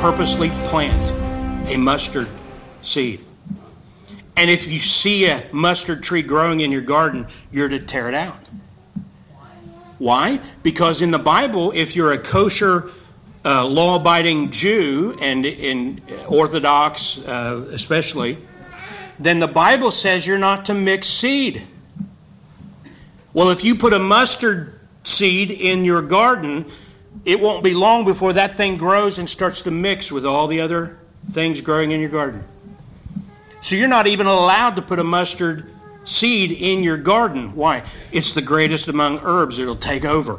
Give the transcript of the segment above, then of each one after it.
purposely plant a mustard seed. And if you see a mustard tree growing in your garden, you're to tear it out. Why? Because in the Bible, if you're a kosher, law-abiding Jew, and in Orthodox especially, then the Bible says you're not to mix seed. Well, if you put a mustard seed in your garden, it won't be long before that thing grows and starts to mix with all the other things growing in your garden. So you're not even allowed to put a mustard seed in your garden. Why? It's the greatest among herbs. It'll take over.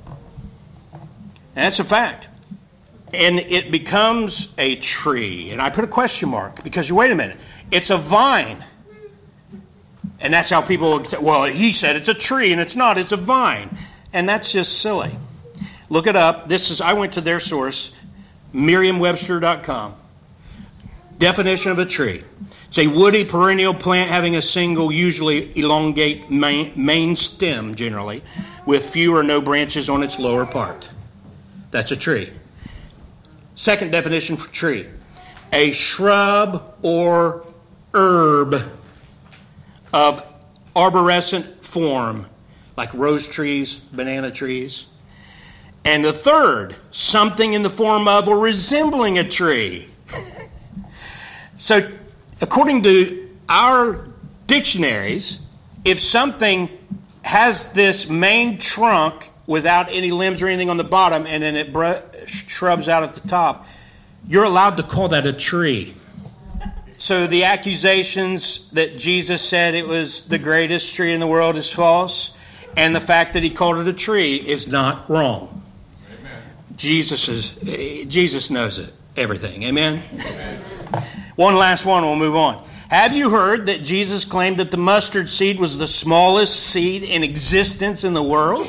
That's a fact. And it becomes a tree. And I put a question mark because, wait a minute, it's a vine. And that's how people, well, he said it's a tree and it's not, it's a vine. And that's just silly. Look it up. I went to their source, Merriam-Webster.com. Definition of a tree. It's a woody perennial plant having a single, usually elongate main stem generally, with few or no branches on its lower part. That's a tree. Second definition for tree. A shrub or herb of arborescent form, like rose trees, banana trees. And the third, something in the form of or resembling a tree. So, according to our dictionaries, if something has this main trunk without any limbs or anything on the bottom, and then it shrubs out at the top, you're allowed to call that a tree. So the accusations that Jesus said it was the greatest tree in the world is false, and the fact that he called it a tree is not wrong. Amen. Jesus knows it, everything. Amen? Amen. One last one, we'll move on. Have you heard that Jesus claimed that the mustard seed was the smallest seed in existence in the world?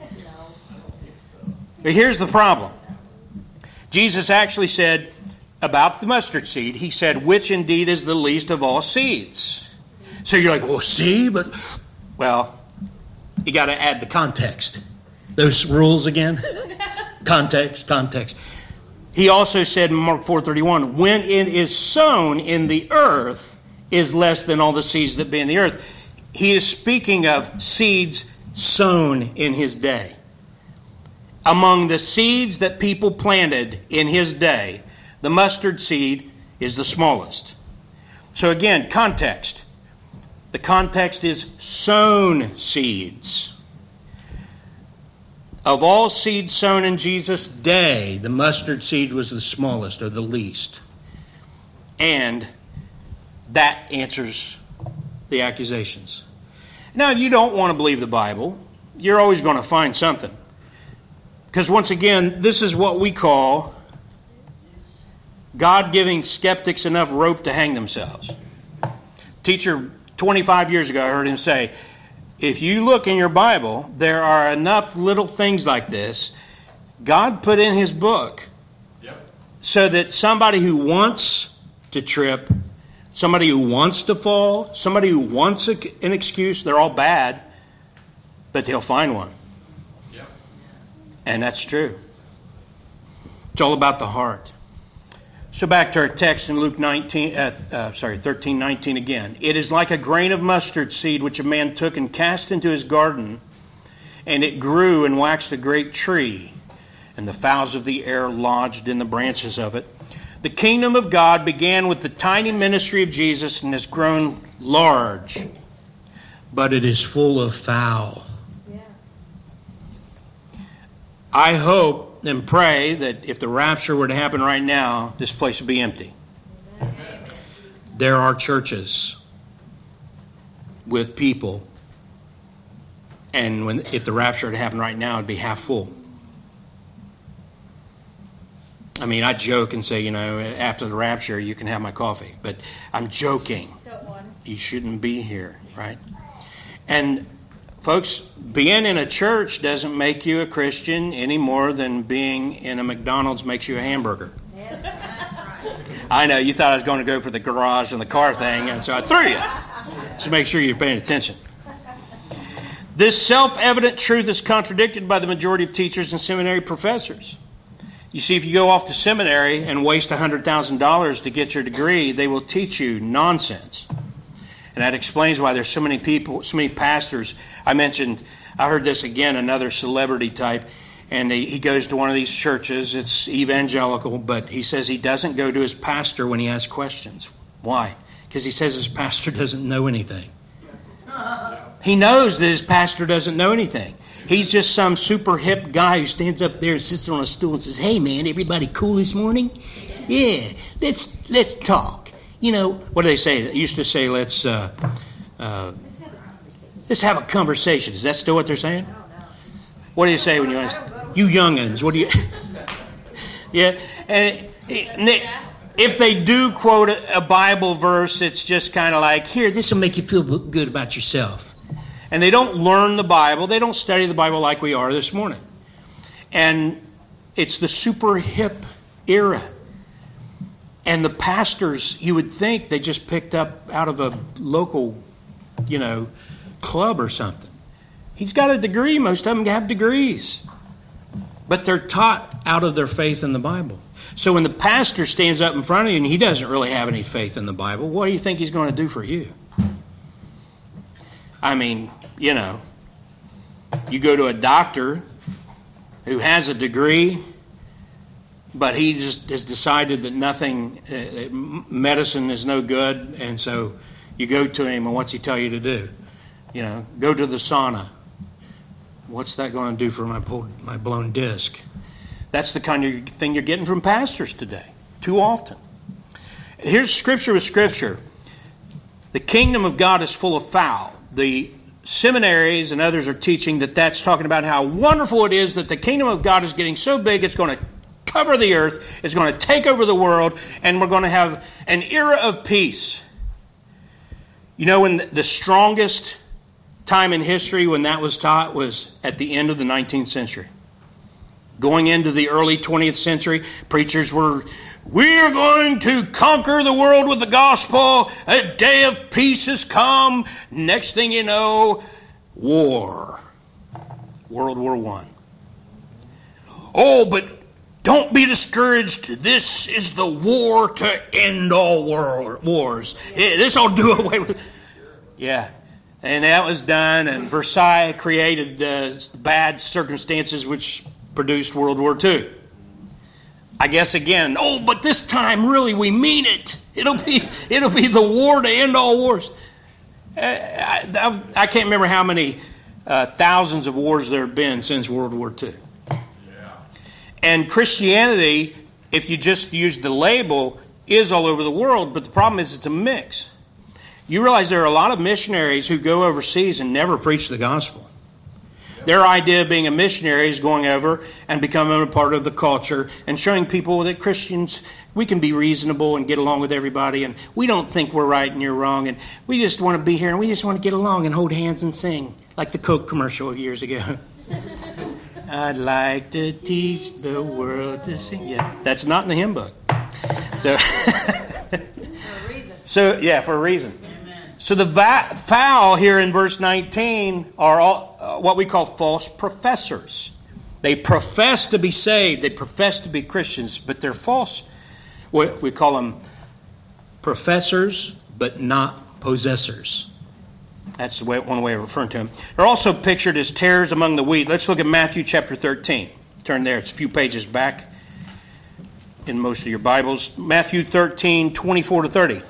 But here's the problem. Jesus actually said about the mustard seed, he said, which indeed is the least of all seeds. So you're like, well, see, but... Well, you got to add the context. Those rules again. Context. He also said in Mark 4:31, when it is sown in the earth is less than all the seeds that be in the earth. He is speaking of seeds sown in his day. Among the seeds that people planted in his day, the mustard seed is the smallest. So again, context. The context is sown seeds. Of all seeds sown in Jesus' day, the mustard seed was the smallest or the least. And that answers the accusations. Now, if you don't want to believe the Bible, you're always going to find something. Because once again, this is what we call God giving skeptics enough rope to hang themselves. Teacher, 25 years ago, I heard him say, if you look in your Bible, there are enough little things like this God put in his book so that somebody who wants to trip, somebody who wants to fall, somebody who wants an excuse, they're all bad, but they'll find one. And that's true. It's all about the heart. So back to our text in Luke 13:19 again. It is like a grain of mustard seed which a man took and cast into his garden, and it grew and waxed a great tree, and the fowls of the air lodged in the branches of it. The kingdom of God began with the tiny ministry of Jesus and has grown large, but it is full of fowl. I hope and pray that if the rapture were to happen right now, this place would be empty. Amen. There are churches with people, and if the rapture were to happen right now, it'd be half full. I mean, I joke and say, after the rapture, you can have my coffee. But I'm joking. You shouldn't be here, right? And folks, being in a church doesn't make you a Christian any more than being in a McDonald's makes you a hamburger. I know, you thought I was going to go for the garage and the car thing, and so I threw you. So make sure you're paying attention. This self-evident truth is contradicted by the majority of teachers and seminary professors. You see, if you go off to seminary and waste $100,000 to get your degree, they will teach you nonsense. And that explains why there's so many people, so many pastors. I heard this again, another celebrity type, and he goes to one of these churches. It's evangelical, but he says he doesn't go to his pastor when he asks questions. Why? Because he says his pastor doesn't know anything. He knows that his pastor doesn't know anything. He's just some super hip guy who stands up there and sits on a stool and says, "Hey man, everybody cool this morning? Yeah, let's talk." You know, what do they say? They used to say, let's have a conversation. Is that still what they're saying? What do you say when you ask? You young'uns, what do you... Yeah, and if they do quote a Bible verse, it's just kind of like, here, this will make you feel good about yourself. And they don't learn the Bible. They don't study the Bible like we are this morning. And it's the super hip era. And the pastors, you would think they just picked up out of a local, club or something. He's got a degree. Most of them have degrees. But they're taught out of their faith in the Bible. So when the pastor stands up in front of you and he doesn't really have any faith in the Bible, what do you think he's going to do for you? I mean, you go to a doctor who has a degree, but he just has decided that medicine is no good, and so you go to him, and what's he tell you to do? Go to the sauna. What's that going to do for my blown disc? That's the kind of thing you're getting from pastors today, too often. Here's Scripture with Scripture. The kingdom of God is full of foul. The seminaries and others are teaching that that's talking about how wonderful it is that the kingdom of God is getting so big it's going to cover the earth, it's going to take over the world, and we're going to have an era of peace. When the strongest time in history when that was taught was at the end of the 19th century. Going into the early 20th century, preachers were, we're going to conquer the world with the gospel. A day of peace has come. Next thing you know, war. World War I. Oh, but don't be discouraged. This is the war to end all wars. This will do away with... Yeah. And that was done, and Versailles created bad circumstances which produced World War II. I guess again, but this time really we mean it. It'll be the war to end all wars. I can't remember how many thousands of wars there have been since World War II. Yeah. And Christianity, if you just use the label, is all over the world, but the problem is it's a mix. You realize there are a lot of missionaries who go overseas and never preach the gospel. Their idea of being a missionary is going over and becoming a part of the culture and showing people that Christians, we can be reasonable and get along with everybody, and we don't think we're right and you're wrong, and we just want to be here and we just want to get along and hold hands and sing, like the Coke commercial years ago. I'd like to teach the world to sing. Yeah, that's not in the hymn book. So, for a reason. So the foul here in verse 19 are all what we call false professors. They profess to be saved. They profess to be Christians, but they're false. We call them professors, but not possessors. That's one way of referring to them. They're also pictured as tares among the wheat. Let's look at Matthew chapter 13. Turn there. It's a few pages back in most of your Bibles. Matthew 13, 24 to 30.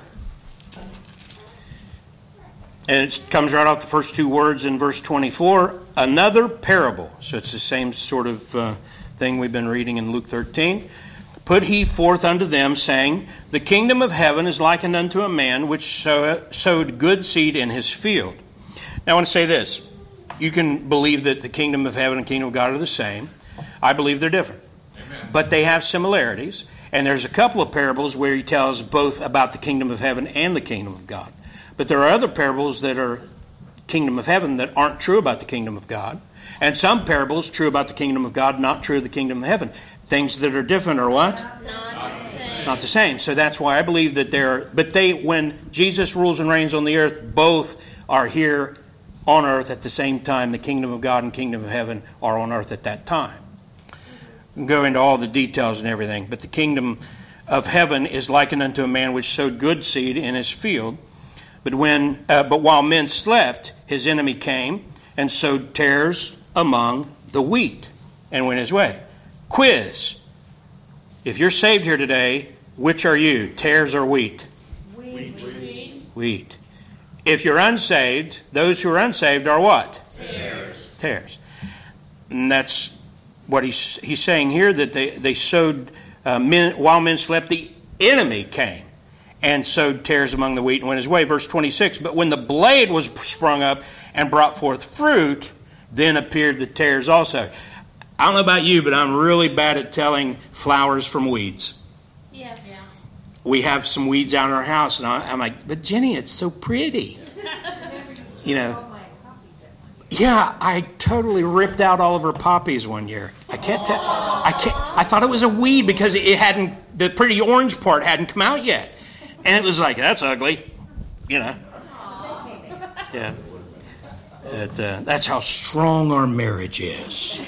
And it comes right off the first two words in verse 24. Another parable. So it's the same sort of thing we've been reading in Luke 13. Put he forth unto them, saying, the kingdom of heaven is likened unto a man which sowed good seed in his field. Now I want to say this. You can believe that the kingdom of heaven and kingdom of God are the same. I believe they're different. Amen. But they have similarities. And there's a couple of parables where he tells both about the kingdom of heaven and the kingdom of God. But there are other parables that are kingdom of heaven that aren't true about the kingdom of God. And some parables true about the kingdom of God, not true of the kingdom of heaven. Things that are different are what? Not the same. So that's why I believe that when Jesus rules and reigns on the earth, both are here on earth at the same time. The kingdom of God and kingdom of heaven are on earth at that time. go into all the details and everything. But the kingdom of heaven is likened unto a man which sowed good seed in his field. But while men slept, his enemy came and sowed tares among the wheat and went his way. Quiz. If you're saved here today, which are you, tares or wheat? Wheat. If you're unsaved, those who are unsaved are what? Tares. And that's what he's saying here, that they sowed, while men slept, the enemy came and sowed tares among the wheat and went his way. Verse 26, but when the blade was sprung up and brought forth fruit, then appeared the tares also. I don't know about you, but I'm really bad at telling flowers from weeds. Yeah. We have some weeds out in our house, and I'm like, but Jenny, it's so pretty. You know. Yeah, I totally ripped out all of her poppies one year. I thought it was a weed because the pretty orange part hadn't come out yet. And it was like, that's ugly, you know. Yeah. That's how strong our marriage is.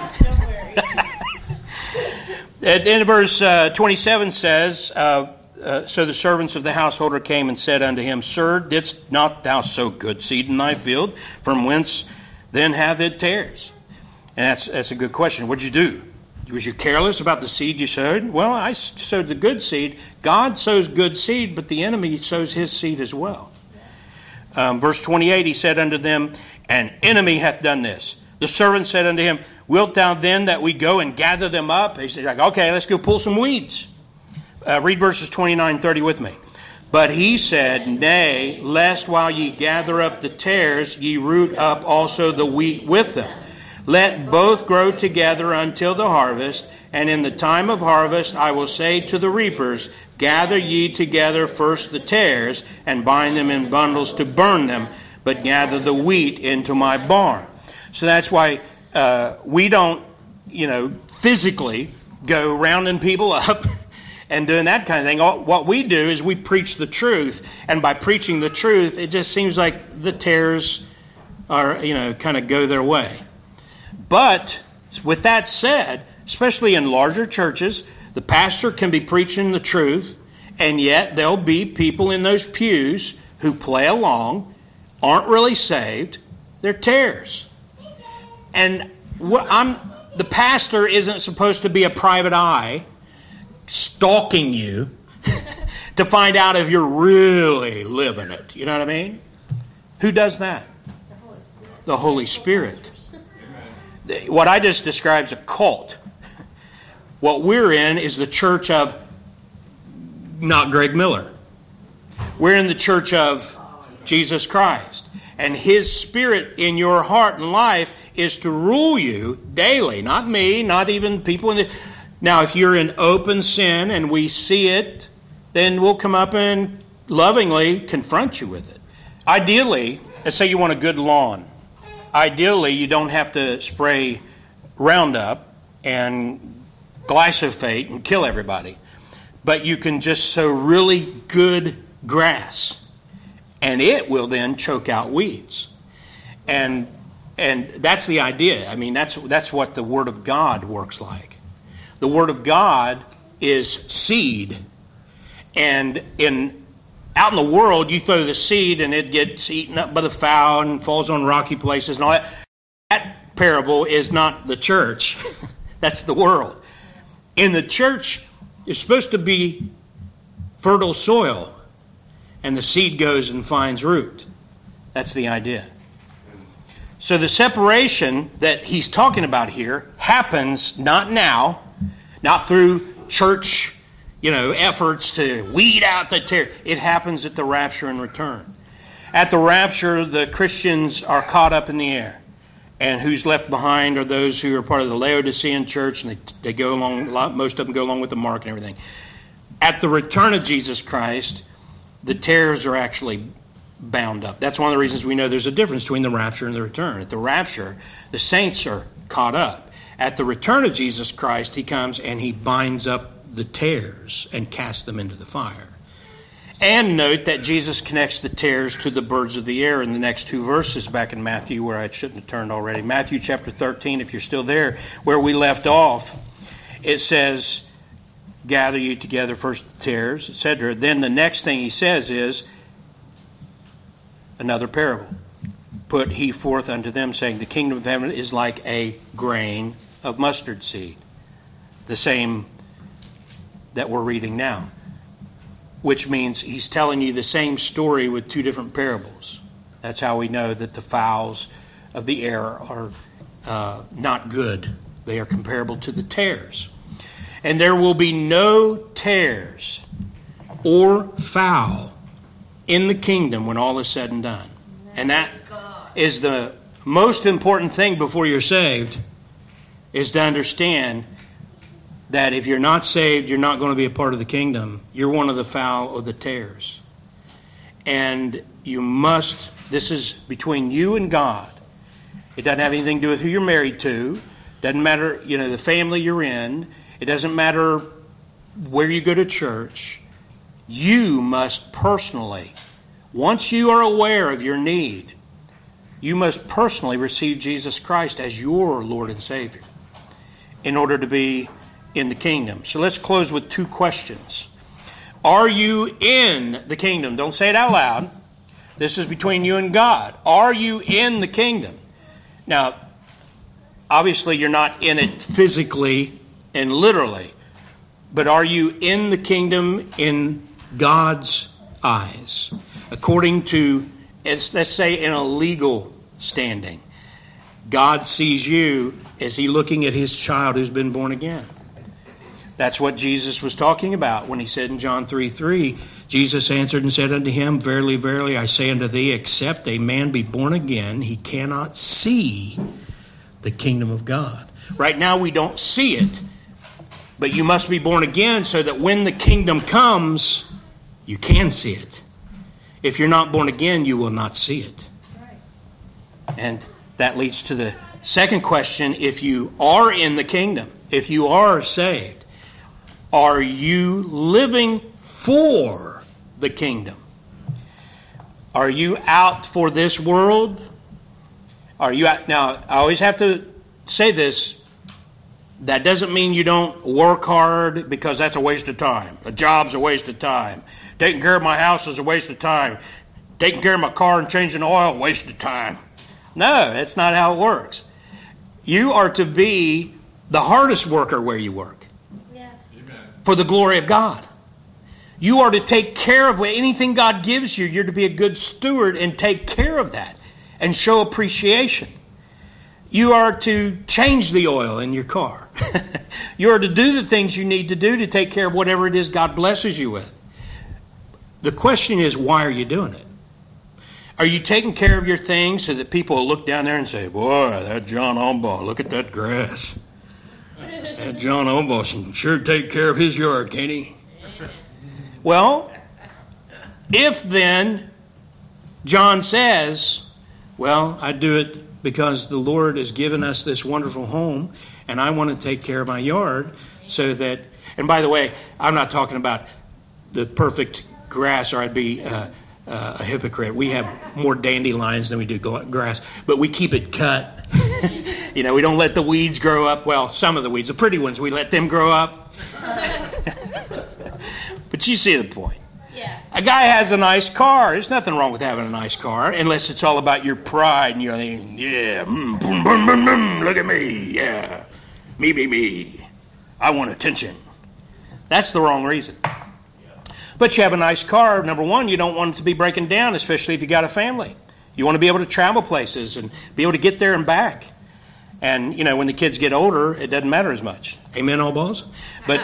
And verse 27 says, so the servants of the householder came and said unto him, Sir, didst not thou sow good seed in thy field? From whence then have it tares? And that's a good question. What'd you do? Was you careless about the seed you sowed? Well, I sowed the good seed. God sows good seed, but the enemy sows his seed as well. Verse 28, he said unto them, An enemy hath done this. The servant said unto him, Wilt thou then that we go and gather them up? He said, okay, let's go pull some weeds. Read verses 29 and 30 with me. But he said, Nay, lest while ye gather up the tares, ye root up also the wheat with them. Let both grow together until the harvest, and in the time of harvest I will say to the reapers, Gather ye together first the tares, and bind them in bundles to burn them, but gather the wheat into my barn. So that's why we don't, physically go rounding people up and doing that kind of thing. What we do is we preach the truth, and by preaching the truth, it just seems like the tares are, kind of go their way. But with that said, especially in larger churches, the pastor can be preaching the truth, and yet there'll be people in those pews who play along, aren't really saved, they're tares. And the pastor isn't supposed to be a private eye stalking you to find out if you're really living it. You know what I mean? Who does that? The Holy Spirit. What I just described is a cult. What we're in is the church of not Greg Miller. We're in the church of Jesus Christ. And His Spirit in your heart and life is to rule you daily. Not me, not even people in the... Now, if you're in open sin and we see it, then we'll come up and lovingly confront you with it. Ideally, let's say you want a good lawn. Ideally, you don't have to spray Roundup and glyphosate and kill everybody. But you can just sow really good grass, and it will then choke out weeds. And that's the idea. I mean, that's what the Word of God works like. The Word of God is seed, and out in the world, you throw the seed and it gets eaten up by the fowl and falls on rocky places and all that. That parable is not the church. That's the world. In the church, it's supposed to be fertile soil, and the seed goes and finds root. That's the idea. So the separation that he's talking about here happens not now, not through church efforts to weed out the tare. It happens at the rapture and return. At the rapture, the Christians are caught up in the air. And who's left behind are those who are part of the Laodicean church, and they go along, most of them go along with the mark and everything. At the return of Jesus Christ, the tares are actually bound up. That's one of the reasons we know there's a difference between the rapture and the return. At the rapture, the saints are caught up. At the return of Jesus Christ, He comes and He binds up the tares and cast them into the fire. And note that Jesus connects the tares to the birds of the air in the next two verses back in Matthew, where I shouldn't have turned already. Matthew chapter 13, if you're still there, where we left off. it says, gather you together first the tares, etc. Then the next thing he says is another parable. Put he forth unto them, saying, the kingdom of heaven is like a grain of mustard seed. The same that we're reading now. Which means he's telling you the same story with two different parables. That's how we know that the fowls of the air are not good. They are comparable to the tares. And there will be no tares or fowl in the kingdom when all is said and done. And that is the most important thing before you're saved, is to understand that if you're not saved, you're not going to be a part of the kingdom. You're one of the fowl or the tares. And you must, this is between you and God. It doesn't have anything to do with who you're married to. Doesn't matter, the family you're in. It doesn't matter where you go to church. You must personally, once you are aware of your need, you must personally receive Jesus Christ as your Lord and Savior in order to be in the kingdom. So let's close with two questions. Are you in the kingdom? Don't say it out loud. This is between you and God. Are you in the kingdom? Now, obviously you're not in it physically and literally, but are you in the kingdom in God's eyes? According to, let's say, in a legal standing, God sees you as he looking at his child who's been born again. That's what Jesus was talking about when he said in John 3:3, Jesus answered and said unto him, verily, verily, I say unto thee, except a man be born again, he cannot see the kingdom of God. Right now we don't see it, but you must be born again so that when the kingdom comes, you can see it. If you're not born again, you will not see it. And that leads to the second question. If you are in the kingdom, if you are saved, are you living for the kingdom? Are you out for this world? Are you out? Now, I always have to say this. That doesn't mean you don't work hard, because that's a waste of time. A job's a waste of time. Taking care of my house is a waste of time. Taking care of my car and changing the oil, waste of time. No, that's not how it works. You are to be the hardest worker where you work. Yeah. For the glory of God. You are to take care of anything God gives you. You're to be a good steward and take care of that and show appreciation. You are to change the oil in your car. You are to do the things you need to do to take care of whatever it is God blesses you with. The question is, why are you doing it? Are you taking care of your things so that people will look down there and say, boy, that John Ombaugh, look at that grass. That John Ombaugh can sure take care of his yard, can't he? Well, if then John says, well, I do it because the Lord has given us this wonderful home and I want to take care of my yard so that, and by the way, I'm not talking about the perfect grass, or I'd be a hypocrite. We have more dandelions than we do grass, but we keep it cut. We don't let the weeds grow up. Well, some of the weeds, the pretty ones, we let them grow up. But you see the point. Yeah. A guy has a nice car. There's nothing wrong with having a nice car, unless it's all about your pride and you're thinking, yeah, look at me, yeah, me. I want attention. That's the wrong reason. But you have a nice car. Number one, you don't want it to be breaking down, especially if you got a family. You want to be able to travel places and be able to get there and back. And, when the kids get older, it doesn't matter as much. Amen, all balls? But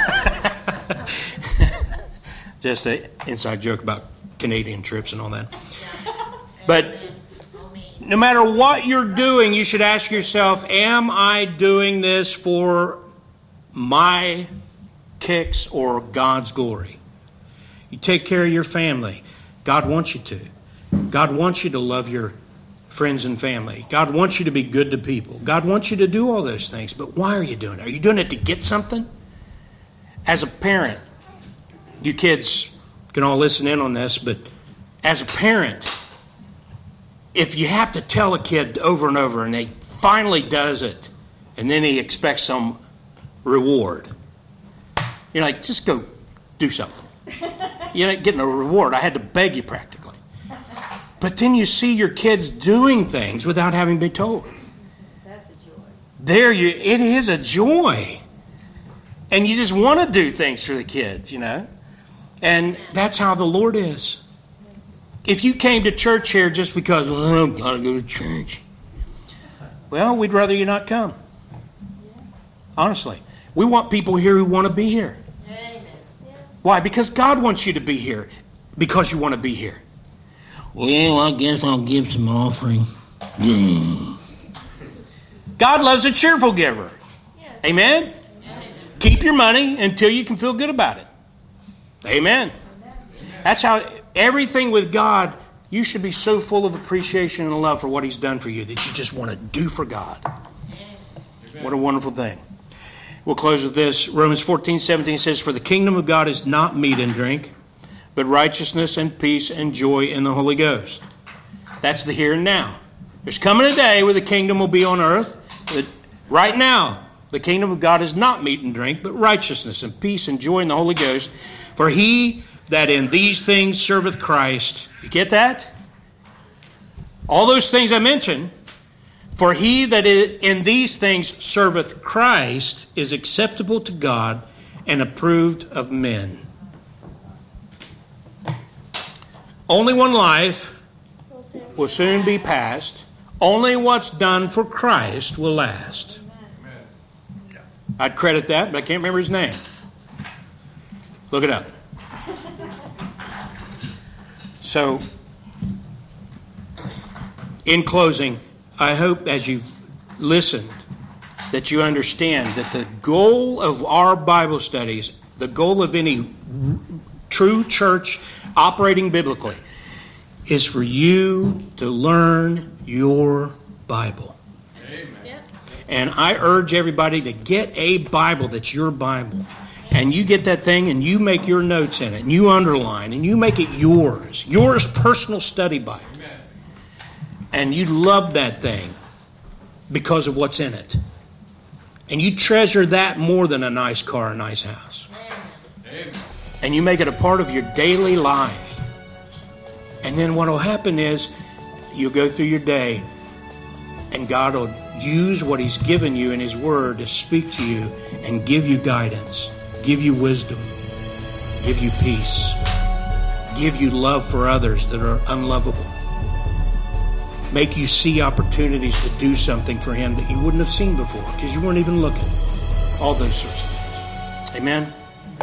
just an inside joke about Canadian trips and all that. But no matter what you're doing, you should ask yourself, am I doing this for my kicks or God's glory? You take care of your family. God wants you to. God wants you to love your friends and family. God wants you to be good to people. God wants you to do all those things. But why are you doing it? Are you doing it to get something? As a parent, you kids can all listen in on this, but as a parent, if you have to tell a kid over and over and he finally does it, and then he expects some reward. You're like, just go do something. You're not getting a reward. I had to beg you practically. But then you see your kids doing things without having been told. That's a joy. It is a joy. And you just want to do things for the kids, And that's how the Lord is. If you came to church here just because, I've got to go to church. Well, we'd rather you not come. Honestly. We want people here who want to be here. Amen. Why? Because God wants you to be here. Because you want to be here. Well, I guess I'll give some offering. God loves a cheerful giver. Yes. Amen? Amen. Keep your money until you can feel good about it. Amen. That's how everything with God, you should be so full of appreciation and love for what He's done for you that you just want to do for God. What a wonderful thing. We'll close with this. Romans 14:17 says, "For the kingdom of God is not meat and drink, but righteousness and peace and joy in the Holy Ghost." That's the here and now. There's coming a day where the kingdom will be on earth. But right now, the kingdom of God is not meat and drink, but righteousness and peace and joy in the Holy Ghost. For he that in these things serveth Christ. You get that? All those things I mentioned. For he that in these things serveth Christ is acceptable to God and approved of men. Only one life will soon be past. Only what's done for Christ will last. I'd credit that, but I can't remember his name. Look it up. So, in closing, I hope as you've listened that you understand that the goal of our Bible studies, the goal of any true church operating biblically, is for you to learn your Bible. Amen. And I urge everybody to get a Bible that's your Bible. And you get that thing and you make your notes in it and you underline and you make it yours personal study Bible. Amen. And you love that thing because of what's in it. And you treasure that more than a nice car, a nice house. Amen. And you make it a part of your daily life. And then what will happen is you'll go through your day and God will use what He's given you in His Word to speak to you and give you guidance, give you wisdom, give you peace, give you love for others that are unlovable, make you see opportunities to do something for Him that you wouldn't have seen before because you weren't even looking. All those sorts of things. Amen?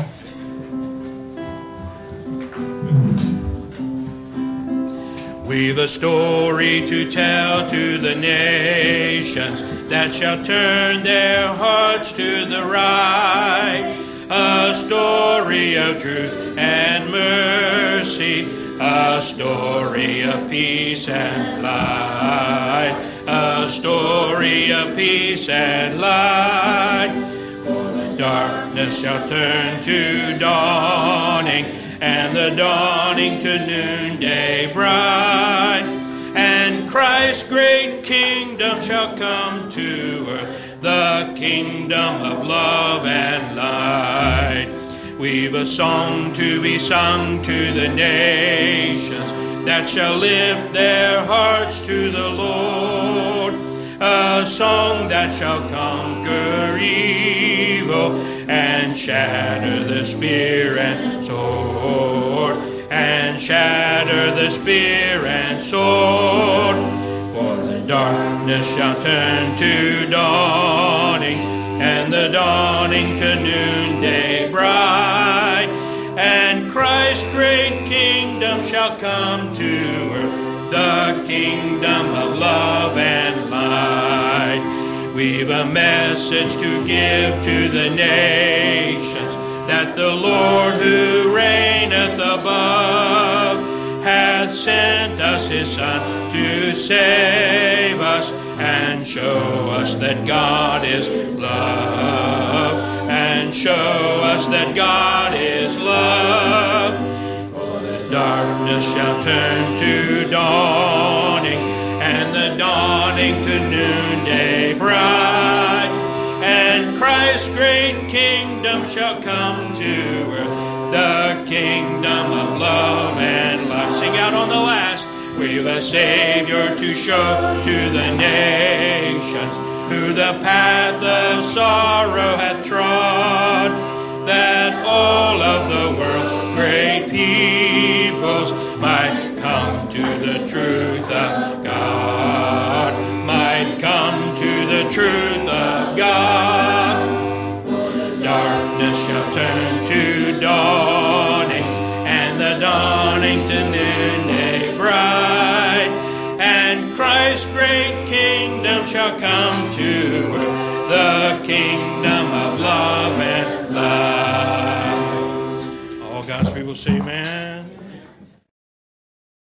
We've a story to tell to the nations that shall turn their hearts to the right. A story of truth and mercy, a story of peace and light, a story of peace and light. For the darkness shall turn to dawning, and the dawning to noonday bright. And Christ's great kingdom shall come to earth, the kingdom of love and light. We've a song to be sung to the nations that shall lift their hearts to the Lord. A song that shall conquer evil and shatter the spear and sword, and shatter the spear and sword. For the darkness shall turn to dawning, and the dawning to noonday bright. And Christ's great kingdom shall come to earth, the kingdom of love and light. We've a message to give to the nations, that the Lord who reigneth above hath sent us His Son to save us and show us that God is love, and show us that God is love. For the darkness shall turn to dawning, and the dawning to noonday bright. And Christ Christ's great kingdom shall come to earth, the kingdom of love and light. Sing out on the last. We've a Savior to show to the nations, who the path of sorrow hath trod, that all of the world's great peoples might come to the truth of God, might come to the truth of God. Darkness shall turn to dawning, and the dawning to noonday bright, and Christ's great kingdom shall come to earth, the kingdom of love and light. All God's people say amen.